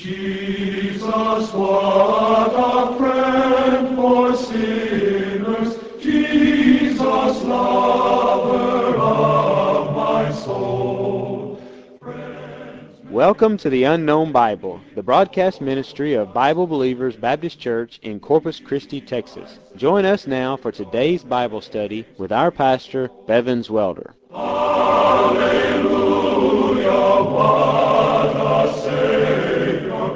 Jesus, what a friend for sinners, Jesus, lover of my soul. Welcome to the Unknown Bible, the broadcast ministry of Bible Believers Baptist Church in Corpus Christi, Texas. Join us now for today's Bible study with our pastor, Bevins Welder. Hallelujah, what a Savior.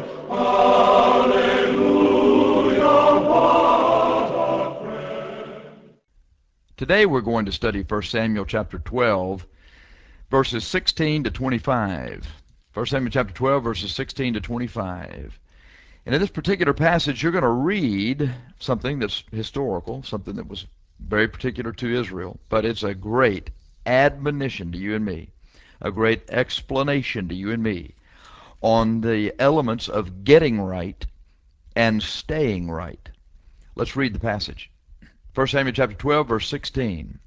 Hallelujah, what a friend. Today we're going to study 1 Samuel chapter 12, verses 16 to 25. 1 Samuel chapter 12, verses 16 to 25. And in this particular passage, you're going to read something that's historical, something that was very particular to Israel, but it's a great admonition to you and me, a great explanation to you and me on the elements of getting right and staying right. Let's read the passage. 1 Samuel chapter 12, verse 16.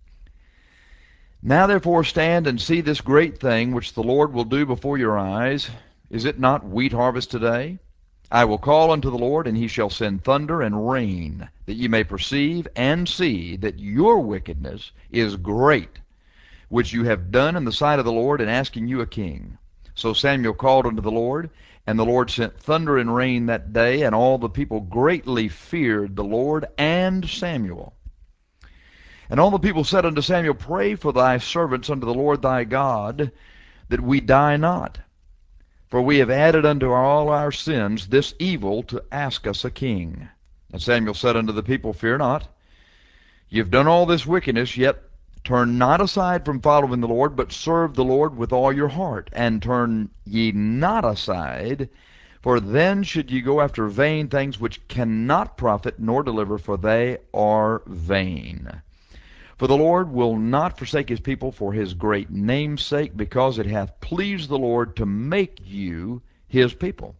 Now therefore stand and see this great thing which the Lord will do before your eyes. Is it not wheat harvest today? I will call unto the Lord, and he shall send thunder and rain, that ye may perceive and see that your wickedness is great, which you have done in the sight of the Lord in asking you a king. So Samuel called unto the Lord, and the Lord sent thunder and rain that day, and all the people greatly feared the Lord and Samuel. And all the people said unto Samuel, Pray for thy servants unto the Lord thy God, that we die not. For we have added unto all our sins this evil to ask us a king. And Samuel said unto the people, Fear not. Ye have done all this wickedness, yet turn not aside from following the Lord, but serve the Lord with all your heart. And turn ye not aside, for then should ye go after vain things which cannot profit nor deliver, for they are vain. For the Lord will not forsake his people for his great name's sake, because it hath pleased the Lord to make you his people.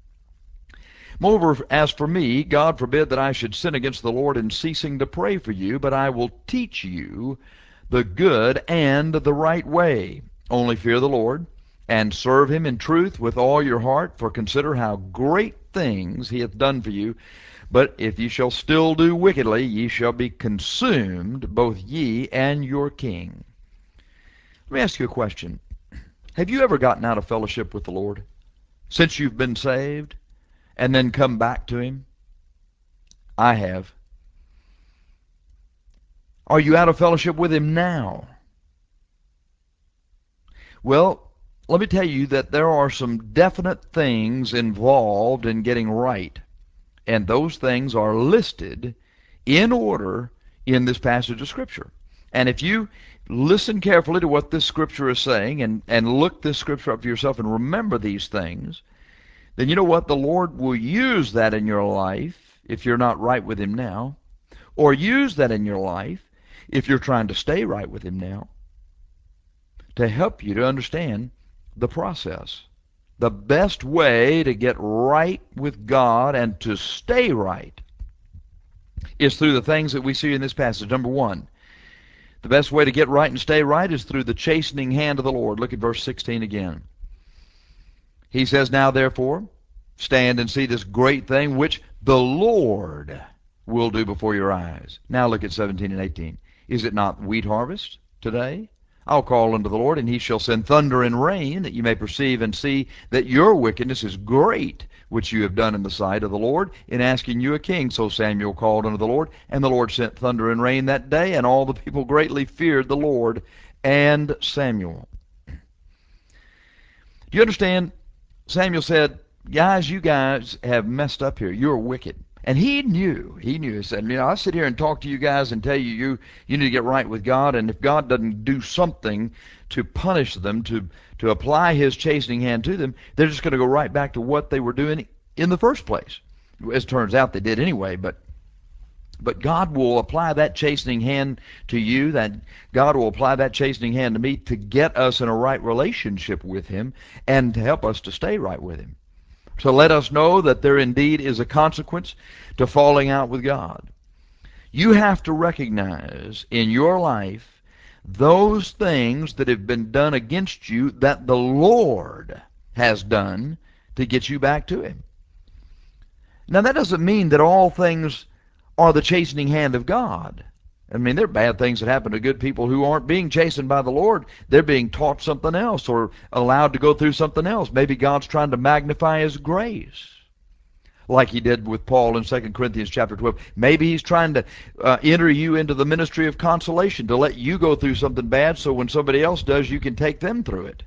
Moreover, as for me, God forbid that I should sin against the Lord in ceasing to pray for you, but I will teach you the good and the right way. Only fear the Lord, and serve him in truth with all your heart, for consider how great things he hath done for you. But if ye shall still do wickedly, ye shall be consumed, both ye and your king. Let me ask you a question. Have you ever gotten out of fellowship with the Lord since you've been saved and then come back to him? I have. Are you out of fellowship with him now? Well, let me tell you that there are some definite things involved in getting right. And those things are listed in order in this passage of Scripture. And if you listen carefully to what this Scripture is saying and look this Scripture up for yourself and remember these things, then you know what? The Lord will use that in your life if you're not right with him now, or use that in your life if you're trying to stay right with him now, to help you to understand the process. The best way to get right with God and to stay right is through the things that we see in this passage. Number one, the best way to get right and stay right is through the chastening hand of the Lord. Look at verse 16 again. He says, Now therefore, stand and see this great thing which the Lord will do before your eyes. Now look at 17 and 18. Is it not wheat harvest today? I'll call unto the Lord, and he shall send thunder and rain, that you may perceive and see that your wickedness is great, which you have done in the sight of the Lord, in asking you a king. So Samuel called unto the Lord, and the Lord sent thunder and rain that day, and all the people greatly feared the Lord and Samuel. Do you understand? Samuel said, Guys, you guys have messed up here. You're wicked. And he knew. He said, I sit here and talk to you guys and tell you need to get right with God, and if God doesn't do something to punish them, to apply his chastening hand to them, they're just going to go right back to what they were doing in the first place. As it turns out, they did anyway, but God will apply that chastening hand to you, that God will apply that chastening hand to me to get us in a right relationship with him and to help us to stay right with him. So let us know that there indeed is a consequence to falling out with God. You have to recognize in your life those things that have been done against you that the Lord has done to get you back to Him. Now, that doesn't mean that all things are the chastening hand of God. I mean, there are bad things that happen to good people who aren't being chastened by the Lord. They're being taught something else or allowed to go through something else. Maybe God's trying to magnify His grace, like He did with Paul in 2 Corinthians chapter 12. Maybe He's trying to enter you into the ministry of consolation, to let you go through something bad so when somebody else does, you can take them through it.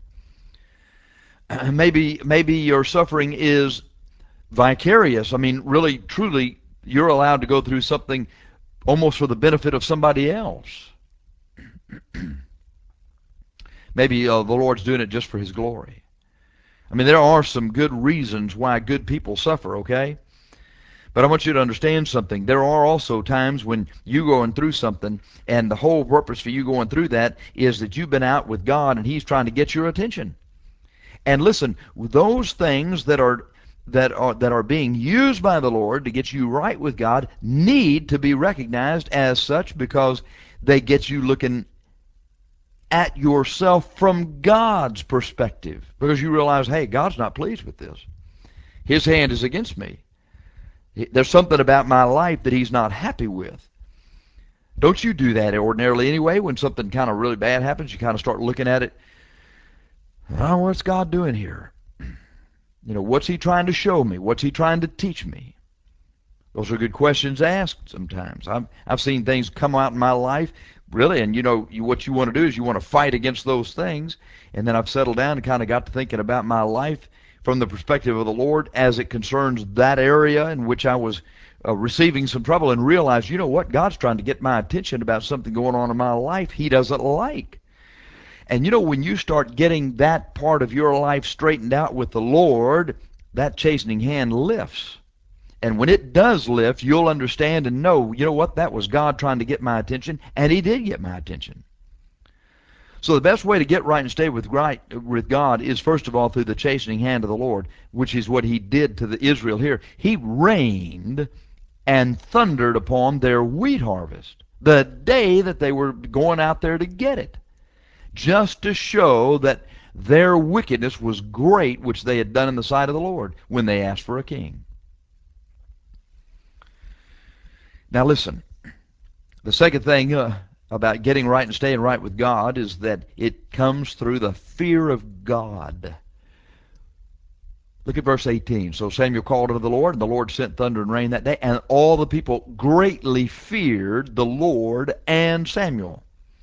Maybe your suffering is vicarious. I mean, really, truly, you're allowed to go through something almost for the benefit of somebody else. Maybe the Lord's doing it just for His glory. I mean, there are some good reasons why good people suffer, okay? But I want you to understand something. There are also times when you're going through something, and the whole purpose for you going through that is that you've been out with God, and He's trying to get your attention. And listen, those things that are being used by the Lord to get you right with God need to be recognized as such, because they get you looking at yourself from God's perspective, because you realize, hey, God's not pleased with this. His hand is against me. There's something about my life that He's not happy with. Don't you do that ordinarily anyway? When something kind of really bad happens, you kind of start looking at it. Oh, what's God doing here? You know, what's He trying to show me? What's He trying to teach me? Those are good questions asked sometimes. I've seen things come out in my life, really, and what you want to do is you want to fight against those things. And then I've settled down and kind of got to thinking about my life from the perspective of the Lord as it concerns that area in which I was receiving some trouble, and realized, you know what, God's trying to get my attention about something going on in my life He doesn't like. And when you start getting that part of your life straightened out with the Lord, that chastening hand lifts. And when it does lift, you'll understand and know, you know what, that was God trying to get my attention, and He did get my attention. So the best way to get right and stay with God is, first of all, through the chastening hand of the Lord, which is what He did to the Israel here. He rained and thundered upon their wheat harvest the day that they were going out there to get it, just to show that their wickedness was great, which they had done in the sight of the Lord when they asked for a king. Now listen, the second thing about getting right and staying right with God is that it comes through the fear of God. Look at verse 18. So Samuel called unto the Lord, and the Lord sent thunder and rain that day, and all the people greatly feared the Lord and Samuel.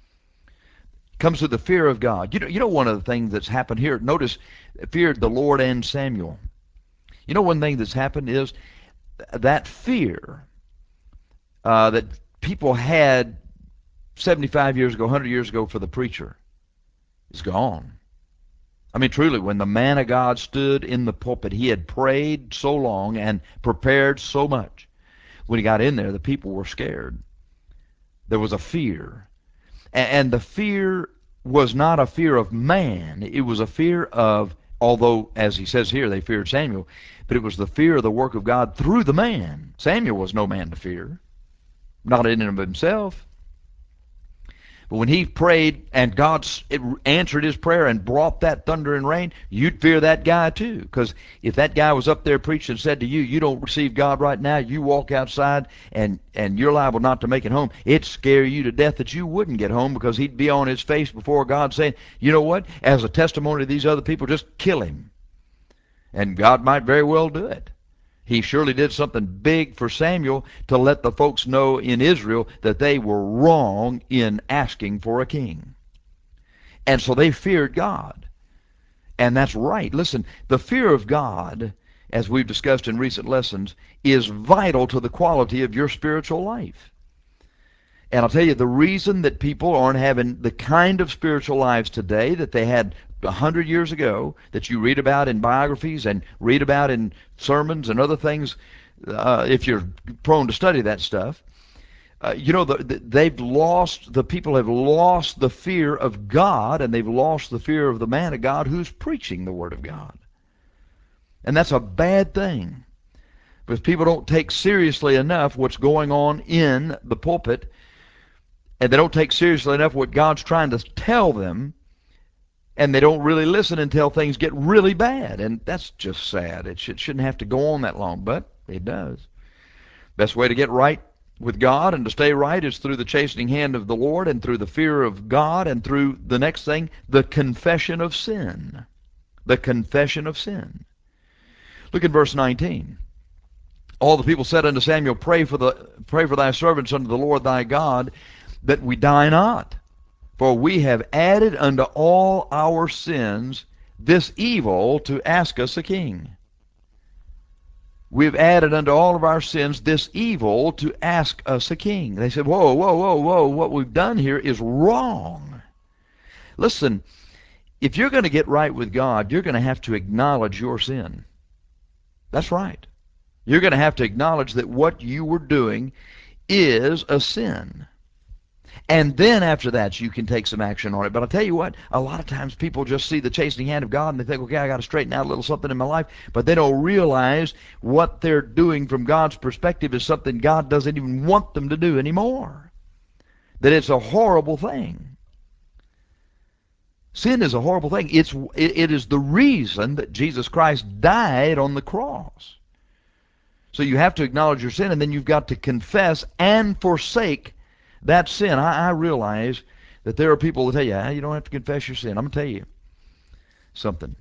It comes through the fear of God. You know one of the things that's happened here, notice, feared the Lord and Samuel. You know one thing that's happened is that fear that people had 75 years ago, 100 years ago for the preacher is gone. I mean, truly, when the man of God stood in the pulpit, he had prayed so long and prepared so much. When he got in there, the people were scared. There was a fear. And the fear was not a fear of man. It was a fear of, although, as he says here, they feared Samuel, but it was the fear of the work of God through the man. Samuel was no man to fear, not in and of himself. But when he prayed and God answered his prayer and brought that thunder and rain, you'd fear that guy too. Because if that guy was up there preaching and said to you, you don't receive God right now, you walk outside and you're liable not to make it home, it'd scare you to death that you wouldn't get home, because he'd be on his face before God saying, you know what, as a testimony to these other people, just kill him. And God might very well do it. He surely did something big for Samuel to let the folks know in Israel that they were wrong in asking for a king. And so they feared God. And that's right. Listen, the fear of God, as we've discussed in recent lessons, is vital to the quality of your spiritual life. And I'll tell you, the reason that people aren't having the kind of spiritual lives today that they had 100 years ago, that you read about in biographies and read about in sermons and other things, if you're prone to study that stuff, the people have lost the fear of God, and they've lost the fear of the man of God who's preaching the Word of God. And that's a bad thing, because people don't take seriously enough what's going on in the pulpit, and they don't take seriously enough what God's trying to tell them And they don't really listen until things get really bad. And that's just sad. It shouldn't have to go on that long, but it does. Best way to get right with God and to stay right is through the chastening hand of the Lord and through the fear of God and through the next thing, the confession of sin. The confession of sin. Look at verse 19. All the people said unto Samuel, pray for thy servants unto the Lord thy God, that we die not. For we have added unto all our sins this evil to ask us a king. We've added unto all of our sins this evil to ask us a king. They said, whoa, whoa, whoa, whoa, what we've done here is wrong. Listen, if you're going to get right with God, you're going to have to acknowledge your sin. That's right. You're going to have to acknowledge that what you were doing is a sin. And then after that, you can take some action on it. But I'll tell you what, a lot of times people just see the chastening hand of God and they think, okay, I got to straighten out a little something in my life. But they don't realize what they're doing from God's perspective is something God doesn't even want them to do anymore. That it's a horrible thing. Sin is a horrible thing. It is the reason that Jesus Christ died on the cross. So you have to acknowledge your sin, and then you've got to confess and forsake that sin. I realize that there are people that tell you, you don't have to confess your sin. I'm going to tell you something.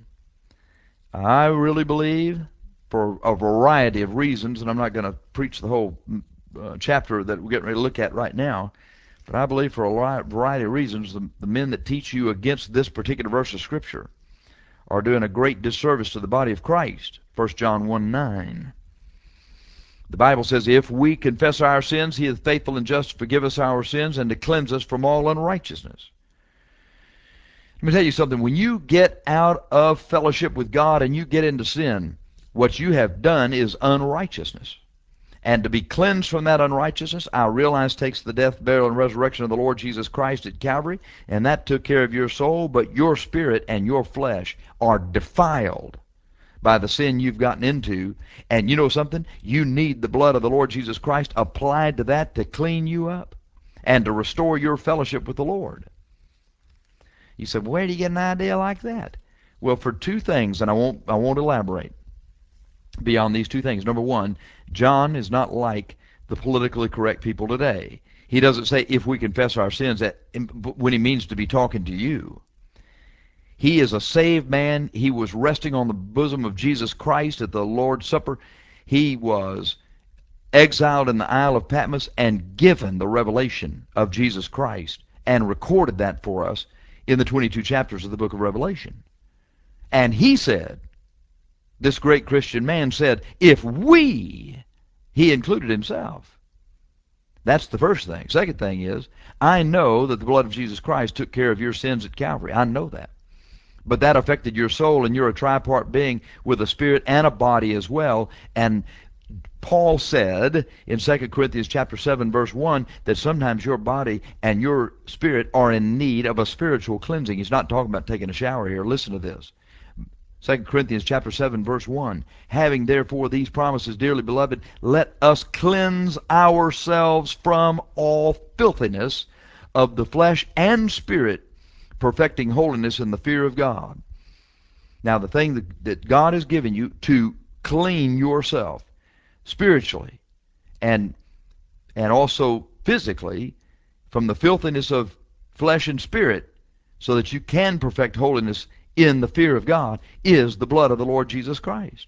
I really believe, for a variety of reasons, and I'm not going to preach the whole chapter that we're getting ready to look at right now, but I believe for a variety of reasons, the men that teach you against this particular verse of Scripture are doing a great disservice to the body of Christ. 1 John 1:9. The Bible says, if we confess our sins, he is faithful and just to forgive us our sins and to cleanse us from all unrighteousness. Let me tell you something. When you get out of fellowship with God and you get into sin, what you have done is unrighteousness. And to be cleansed from that unrighteousness, I realize takes the death, burial, and resurrection of the Lord Jesus Christ at Calvary, and that took care of your soul, but your spirit and your flesh are defiled by the sin you've gotten into. And you know something? You need the blood of the Lord Jesus Christ applied to that to clean you up and to restore your fellowship with the Lord. You said, where do you get an idea like that? Well, for two things, and I won't elaborate beyond these two things. Number one, John is not like the politically correct people today. He doesn't say, if we confess our sins, when he means to be talking to you. He is a saved man. He was resting on the bosom of Jesus Christ at the Lord's Supper. He was exiled in the Isle of Patmos and given the revelation of Jesus Christ and recorded that for us in the 22 chapters of the book of Revelation. And he said, this great Christian man said, if we, he included himself. That's the first thing. Second thing is, I know that the blood of Jesus Christ took care of your sins at Calvary. I know that. But that affected your soul, and you're a tripart being with a spirit and a body as well. And Paul said in 2 Corinthians chapter 7, verse 1, that sometimes your body and your spirit are in need of a spiritual cleansing. He's not talking about taking a shower here. Listen to this. 2 Corinthians chapter 7, verse 1, having therefore these promises, dearly beloved, let us cleanse ourselves from all filthiness of the flesh and spirit, perfecting holiness in the fear of God. Now, the thing that God has given you to clean yourself spiritually and also physically from the filthiness of flesh and spirit, so that you can perfect holiness in the fear of God, is the blood of the Lord Jesus Christ.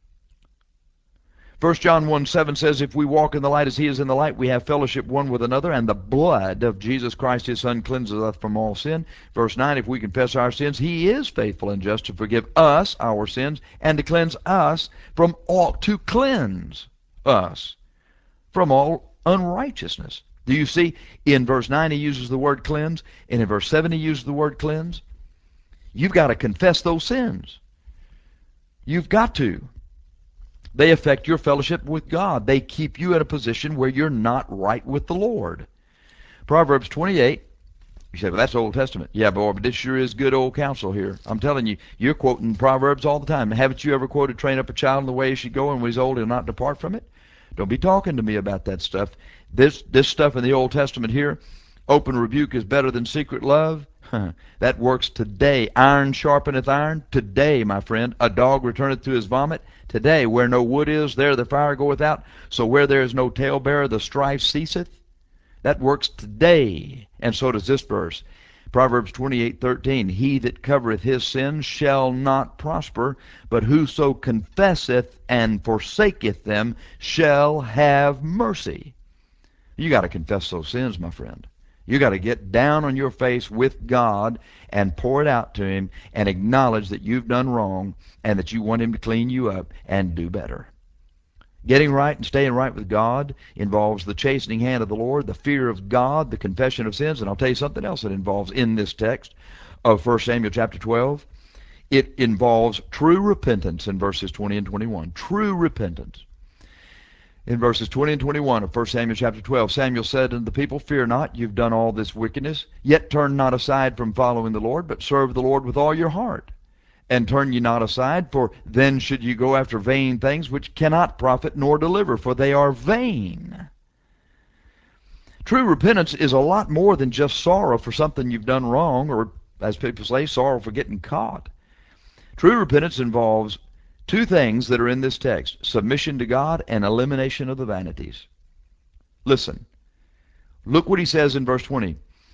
1 John 1:7 says, if we walk in the light as he is in the light, we have fellowship one with another, and the blood of Jesus Christ his Son cleanses us from all sin. Verse 9, if we confess our sins, he is faithful and just to forgive us our sins and to cleanse us from all unrighteousness. Do you see? In verse 9 he uses the word cleanse, and in verse 7 he uses the word cleanse. You've got to confess those sins. You've got to. They affect your fellowship with God. They keep you in a position where you're not right with the Lord. Proverbs 28. You say, well, that's Old Testament. Yeah, boy, but this sure is good old counsel here. I'm telling you, you're quoting Proverbs all the time. Haven't you ever quoted, train up a child in the way he should go, and when he's old, he'll not depart from it? Don't be talking to me about that stuff. This stuff in the Old Testament here, Open rebuke is better than secret love. That works today. Iron sharpeneth iron. Today, my friend. A dog returneth to his vomit. Today, where no wood is, there the fire goeth out. So where there is no talebearer, the strife ceaseth. That works today. And so does this verse. Proverbs 28:13. He that covereth his sins shall not prosper, but whoso confesseth and forsaketh them shall have mercy. You got to confess those sins, my friend. You got to get down on your face with God and pour it out to Him and acknowledge that you've done wrong and that you want Him to clean you up and do better. Getting right and staying right with God involves the chastening hand of the Lord, the fear of God, the confession of sins, and I'll tell you something else that involves in this text of 1 Samuel chapter 12. It involves true repentance in verses 20 and 21. True repentance. In verses 20 and 21 of 1 Samuel chapter 12, Samuel said unto the people, Fear not, you've done all this wickedness, yet turn not aside from following the Lord, but serve the Lord with all your heart. And turn ye not aside, for then should ye go after vain things which cannot profit nor deliver, for they are vain. True repentance is a lot more than just sorrow for something you've done wrong, or as people say, sorrow for getting caught. True repentance involves two things that are in this text: submission to God and elimination of the vanities. Listen, look what he says in verse 20.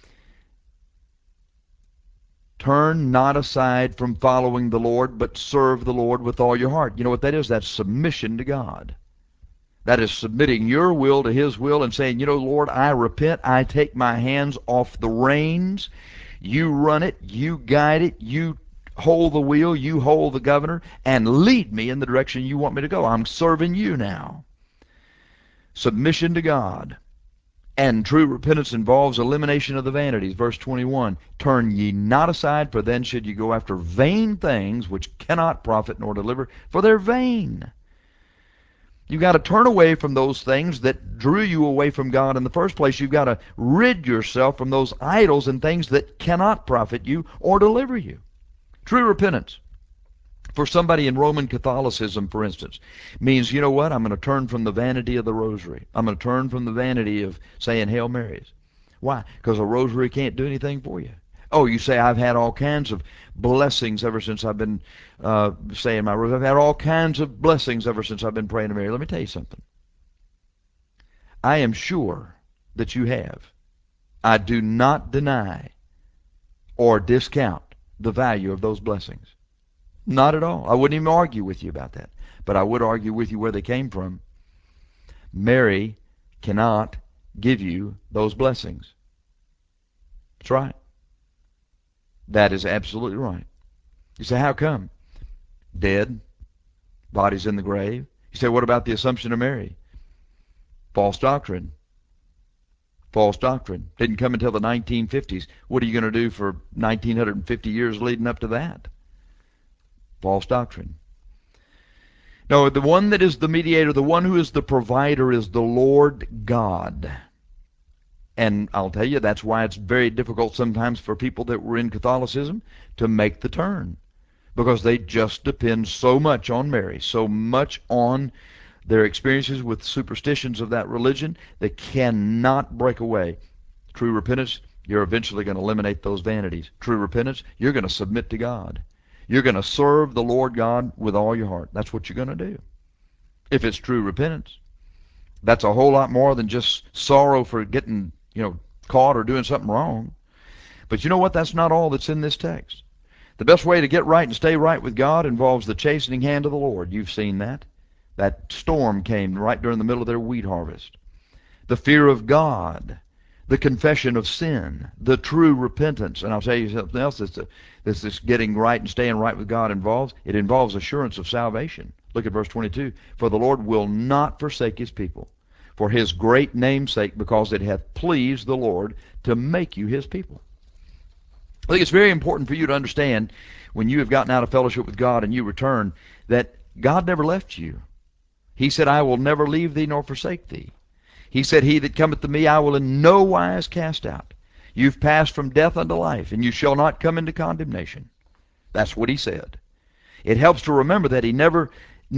Turn not aside from following the Lord, but serve the Lord with all your heart. You know what that is? That's submission to God. That is submitting your will to His will and saying, you know, Lord, I repent. I take my hands off the reins. You run it. You guide it. You hold the wheel. You hold the governor and lead me in the direction you want me to go. I'm serving you now. Submission to God. And true repentance involves elimination of the vanities. Verse 21, Turn ye not aside, for then should ye go after vain things which cannot profit nor deliver, for they're vain. You've got to turn away from those things that drew you away from God in the first place. You've got to rid yourself from those idols and things that cannot profit you or deliver you. True repentance, for somebody in Roman Catholicism, for instance, means, you know what, I'm going to turn from the vanity of the rosary. I'm going to turn from the vanity of saying Hail Marys. Why? Because a rosary can't do anything for you. Oh, you say, I've had all kinds of blessings ever since I've been saying my rosary. I've had all kinds of blessings ever since I've been praying to Mary. Let me tell you something. I am sure that you have. I do not deny or discount the value of those blessings. Not at all. I wouldn't even argue with you about that. But I would argue with you where they came from. Mary cannot give you those blessings. That's right. That is absolutely right. You say, how come? Dead. Body's in the grave. You say, what about the Assumption of Mary? False doctrine. False doctrine. Didn't come until the 1950s. What are you going to do for 1950 years leading up to that? False doctrine. No, the one that is the mediator, the one who is the provider, is the Lord God. And I'll tell you, that's why it's very difficult sometimes for people that were in Catholicism to make the turn. Because they just depend so much on Mary, so much on their experiences with superstitions of that religion, they cannot break away. True repentance, you're eventually going to eliminate those vanities. True repentance, you're going to submit to God. You're going to serve the Lord God with all your heart. That's what you're going to do. If it's true repentance. That's a whole lot more than just sorrow for getting, caught or doing something wrong. But you know what? That's not all that's in this text. The best way to get right and stay right with God involves the chastening hand of the Lord. You've seen that. That storm came right during the middle of their wheat harvest. The fear of God, the confession of sin, the true repentance. And I'll tell you something else this getting right and staying right with God involves. It involves assurance of salvation. Look at verse 22. For the Lord will not forsake His people for His great name's sake, because it hath pleased the Lord to make you His people. I think it's very important for you to understand when you have gotten out of fellowship with God and you return that God never left you. He said, I will never leave thee nor forsake thee. He said, He that cometh to me I will in no wise cast out. You've passed from death unto life, and you shall not come into condemnation. That's what He said. It helps to remember that He never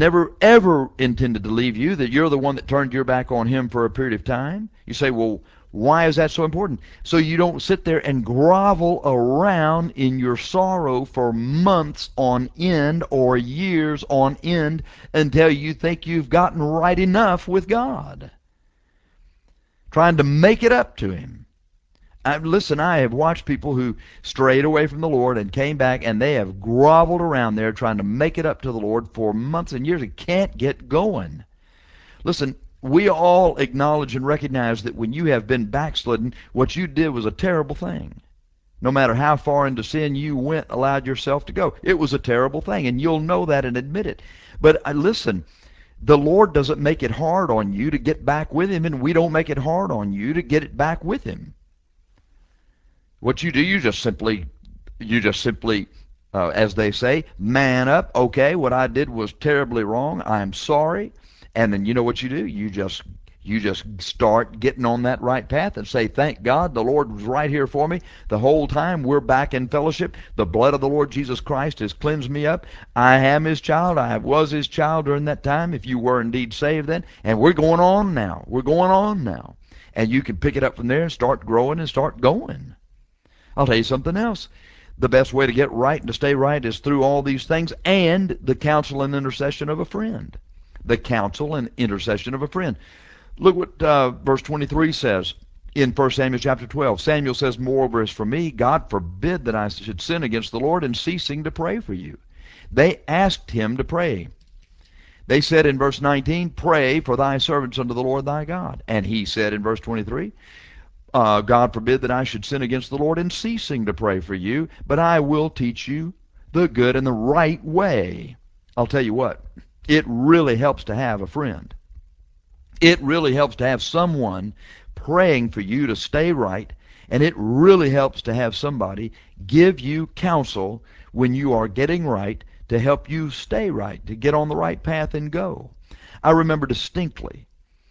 ever intended to leave you, that you're the one that turned your back on Him for a period of time. You say, well, Why is that so important? So you don't sit there and grovel around in your sorrow for months on end or years on end until you think you've gotten right enough with God, trying to make it up to Him. Listen, I have watched people who strayed away from the Lord and came back, and they have groveled around there trying to make it up to the Lord for months and years and can't get going. Listen, we all acknowledge and recognize that when you have been backslidden, what you did was a terrible thing. No matter how far into sin you went, allowed yourself to go, it was a terrible thing, and you'll know that and admit it. But listen, the Lord doesn't make it hard on you to get back with Him, and we don't make it hard on you to get it back with Him. What you do, you just simply, as they say, man up. Okay, what I did was terribly wrong. I'm sorry. And then you know what you do? You just start getting on that right path and say, thank God the Lord was right here for me. The whole time we're back in fellowship. The blood of the Lord Jesus Christ has cleansed me up. I am His child. I was His child during that time, if you were indeed saved then. And we're going on now. We're going on now. And you can pick it up from there and start growing and start going. I'll tell you something else. The best way to get right and to stay right is through all these things and the counsel and intercession of a friend. The counsel and intercession of a friend. Look what verse 23 says in 1 Samuel chapter 12. Samuel says, moreover, as for me, God forbid that I should sin against the Lord in ceasing to pray for you. They asked him to pray. They said in verse 19, pray for thy servants unto the Lord thy God. And he said in verse 23, God forbid that I should sin against the Lord in ceasing to pray for you, but I will teach you the good and the right way. I'll tell you what, it really helps to have a friend. It really helps to have someone praying for you to stay right, and it really helps to have somebody give you counsel when you are getting right to help you stay right, to get on the right path and go. I remember distinctly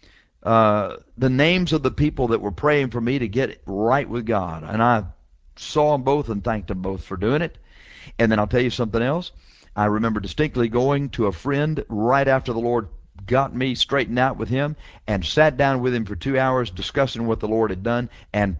the names of the people that were praying for me to get right with God. And I saw them both and thanked them both for doing it. And then I'll tell you something else. I remember distinctly going to a friend right after the Lord got me straightened out with him and sat down with him for 2 hours discussing what the Lord had done and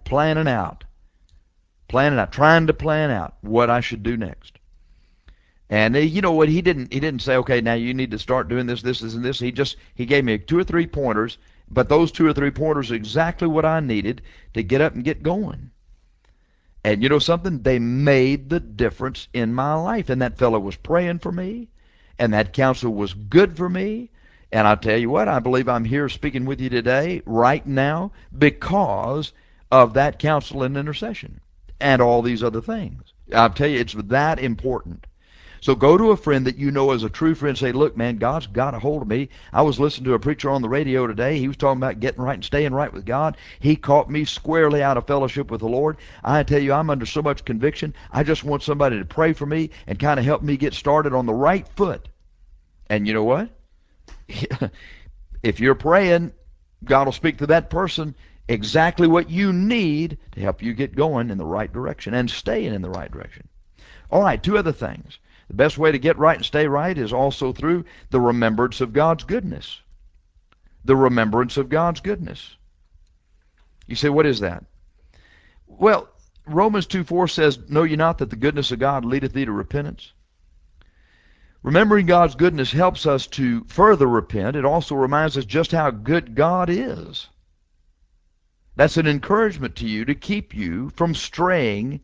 trying to plan out what I should do next. And you know what? He didn't say, okay, now you need to start doing this, this, and this. He gave me 2 or 3 pointers, but those 2 or 3 pointers are exactly what I needed to get up and get going. And you know something? They made the difference in my life. And that fellow was praying for me, and that counsel was good for me. And I tell you what, I believe I'm here speaking with you today, right now, because of that counsel and intercession and all these other things. I'll tell you, it's that important. So go to a friend that you know is a true friend and say, look, man, God's got a hold of me. I was listening to a preacher on the radio today. He was talking about getting right and staying right with God. He caught me squarely out of fellowship with the Lord. I tell you, I'm under so much conviction. I just want somebody to pray for me and kind of help me get started on the right foot. And you know what? If you're praying, God will speak to that person exactly what you need to help you get going in the right direction and staying in the right direction. All right, 2 other things. The best way to get right and stay right is also through the remembrance of God's goodness. The remembrance of God's goodness. You say, what is that? Well, Romans 2:4 says, know ye not that the goodness of God leadeth thee to repentance? Remembering God's goodness helps us to further repent. It also reminds us just how good God is. That's an encouragement to you to keep you from straying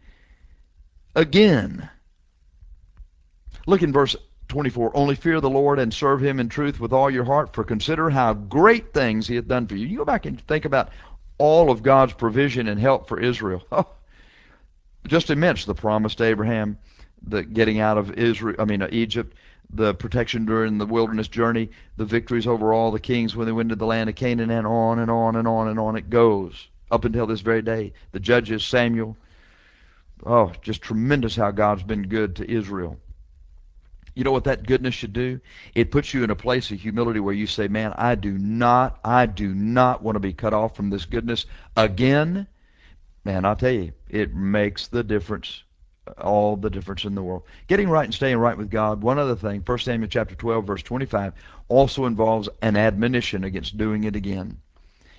again. Look in verse 24. Only fear the Lord and serve him in truth with all your heart, for consider how great things he hath done for you. You go back and think about all of God's provision and help for Israel. Oh, just immense. The promise to Abraham, the getting out of Egypt, the protection during the wilderness journey, the victories over all the kings when they went to the land of Canaan, and on and on and on and on it goes up until this very day. The judges, Samuel. Oh, just tremendous how God's been good to Israel. You know what that goodness should do? It puts you in a place of humility where you say, man, I do not want to be cut off from this goodness again. Man, I'll tell you, it makes the difference, all the difference in the world. Getting right and staying right with God, one other thing, 1 Samuel chapter 12, verse 25, also involves an admonition against doing it again.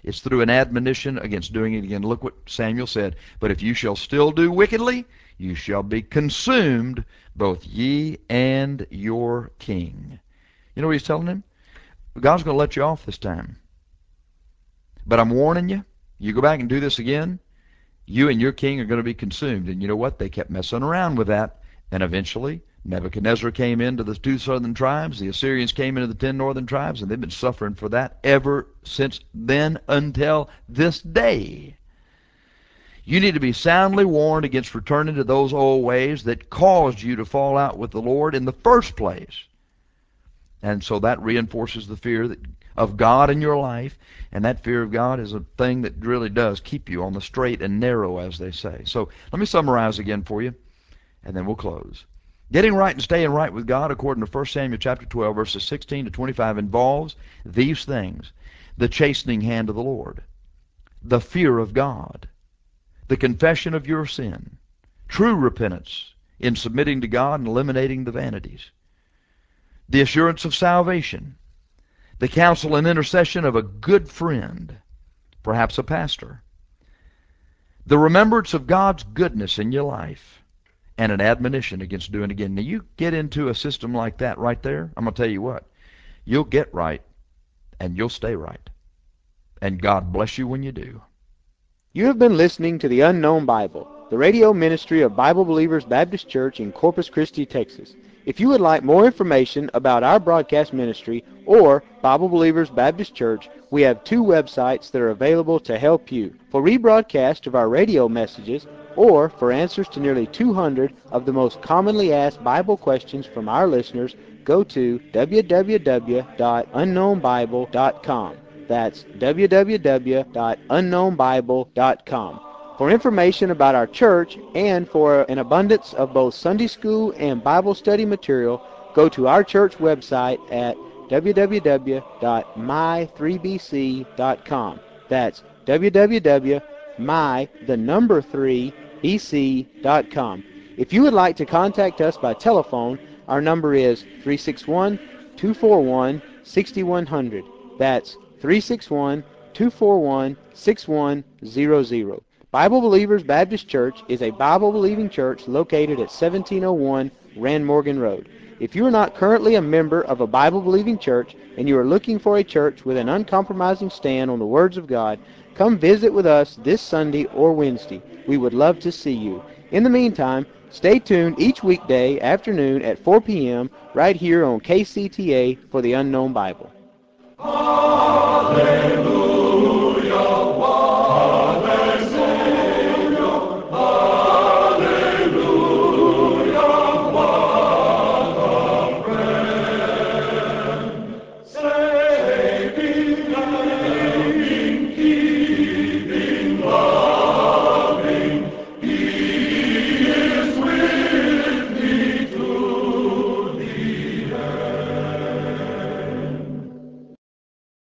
It's through an admonition against doing it again. Look what Samuel said. But if you shall still do wickedly, you shall be consumed, both ye and your king. You know what he's telling him? God's going to let you off this time. But I'm warning you, you go back and do this again, you and your king are going to be consumed. And you know what? They kept messing around with that. And eventually, Nebuchadnezzar came into the 2 southern tribes, the Assyrians came into the 10 northern tribes, and they've been suffering for that ever since then until this day. You need to be soundly warned against returning to those old ways that caused you to fall out with the Lord in the first place. And so that reinforces the fear of God in your life, and that fear of God is a thing that really does keep you on the straight and narrow, as they say. So let me summarize again for you, and then we'll close. Getting right and staying right with God, according to 1 Samuel chapter 12, verses 16 to 25, involves these things: the chastening hand of the Lord, the fear of God, the confession of your sin, true repentance in submitting to God and eliminating the vanities, the assurance of salvation, the counsel and intercession of a good friend, perhaps a pastor, the remembrance of God's goodness in your life, and an admonition against doing it again. Now, you get into a system like that right there, I'm going to tell you what, you'll get right and you'll stay right. And God bless you when you do. You have been listening to The Unknown Bible, the radio ministry of Bible Believers Baptist Church in Corpus Christi, Texas. If you would like more information about our broadcast ministry or Bible Believers Baptist Church, we have 2 websites that are available to help you. For rebroadcast of our radio messages, or for answers to nearly 200 of the most commonly asked Bible questions from our listeners, go to www.unknownbible.com. That's www.unknownbible.com. For information about our church and for an abundance of both Sunday school and Bible study material, go to our church website at www.my3bc.com. That's www.my3bc.com. If you would like to contact us by telephone, our number is 361-241-6100. That's 361-241-6100. Bible Believers Baptist Church is a Bible-believing church located at 1701 Rand Morgan Road. If you are not currently a member of a Bible-believing church and you are looking for a church with an uncompromising stand on the words of God, come visit with us this Sunday or Wednesday. We would love to see you. In the meantime, stay tuned each weekday afternoon at 4 p.m. right here on KCTA for the Unknown Bible. Hallelujah.